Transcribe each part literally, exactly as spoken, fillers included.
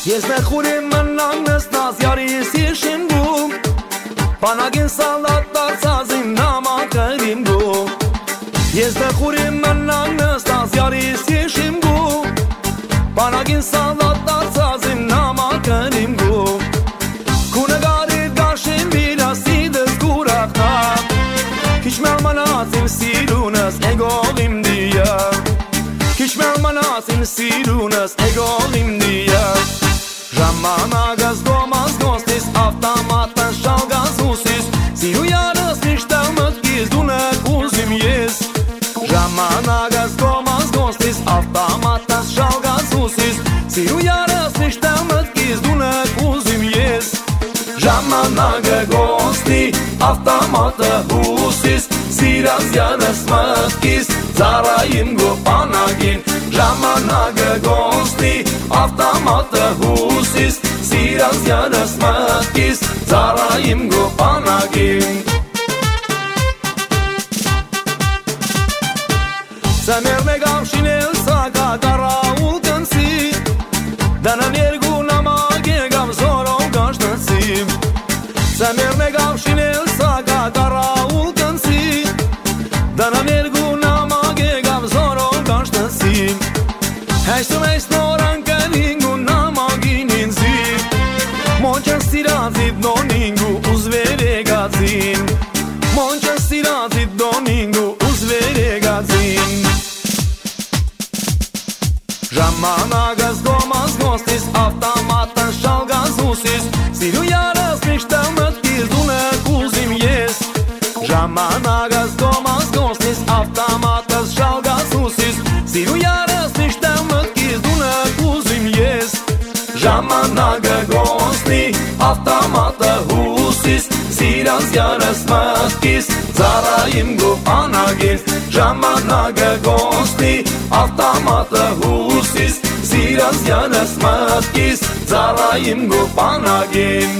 Ես նխուրիմ մնանս նազ յարիս իշին գում Պանագին սալատ դարցած իմ նամակերին գում Ես նխուրիմ մնանս նազ յարիս իշին գում Պանագին սալատ դարցած իմ նամակերին գում Քունը գարիր գաշին վիրասիդս գուրախնա Քիչ մել մնաց իմ սիրունս էգող իմ դիա Քիչ մել մնաց իմ սիրունս էգող իմ դիա Ժամանակս գոմած գոստիս ավտոմատը շալգած հուսիս Սիրու յարս միշտեղ մտքիս դու նեք ուզիմ ես Ժամանակս գոմած գոստիս ավտոմատը շալգած հուսիս Սիրու յարս միշտեղ մտքիս դու նեք ուզիմ ես Ժամանակը գոստի ավտոմատը հուսիս Սիրած յարս մտքիս ծարայիմ գոպանագին Ժամանակը գոստի ավտոմատը հուսիս Սիրած յարս մտքիս ծարայիմ գոպանագին Սեմեր մեգավ շինել սակա կարաուլ կնսի Դանան երգու նամակ եկավ զորով գաշնացի Սեմեր մեգավ շինել սակա կարաուլ կնսի Դանան երգու նամակ եկավ զորով գաշնացի Հեշտում ես նորան կնինգու նամագին ինձի Մոնչն սիրածիտ նոնինգու ուզվեր եգացին Մոնչն սիրածիտ նոնինգու ուզվեր եգացին Ժամանակս գոմած գոստիս ավտոմատը շալգած հուսիս Սիրու յարս միշտեղ մտքիս դու նեք ուզիմ ես Ժամանակս գոմած գոստիս ավտոմատը շալգած հուսիս Սիրու յարս միշտեղ մտքիս դու նեք ուզիմ ես Ժամանակը գոստի ավտոմատը հուսիս Սիրած յարս մտքիս ծարայիմ գոպանագին Ժամանակը գոստի ավտոմատը հուսիս Սիրած յարս մտքիս ծարայիմ գոպանագին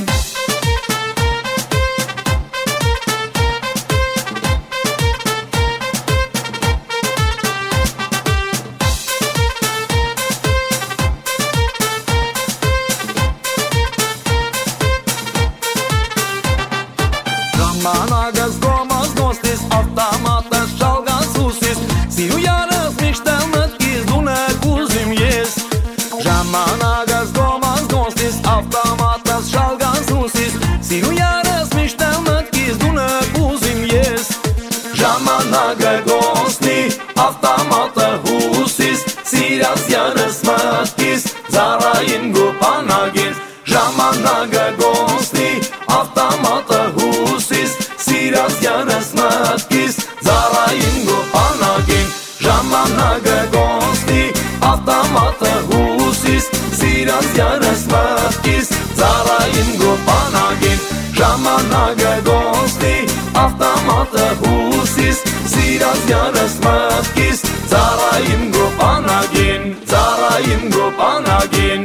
Ժամանակս գոմած գոստիս ավտոմատը շալգած հուսիս Սիրու յարս միշտեղ մտքիս դու նեք ուզիմ ես Ժամանակս գոմած գոստիս ավտոմատը շալգած հուսիս Սիրու յարս միշտեղ մտքիս դու նեք ուզիմ ես Ժամանակը գոստի ավտոմատը հուսիս Սիրած յարս մտքիս ծարայիմ գոպանագին Ժամանակը գոստի ավտոմատը հուսիս Սիրած յարս մտքիս ծարայիմ գոպանագին Ժամանակը գոստի ավտոմատը հուսիս Սիրած յարս մտքիս ծարայիմ գոպանագին Ժամանակը գոստի ավտոմատը հուսիս Սիրած յարս մտքիս ծարայիմ գոպանագին Ծարայիմ գոպանագին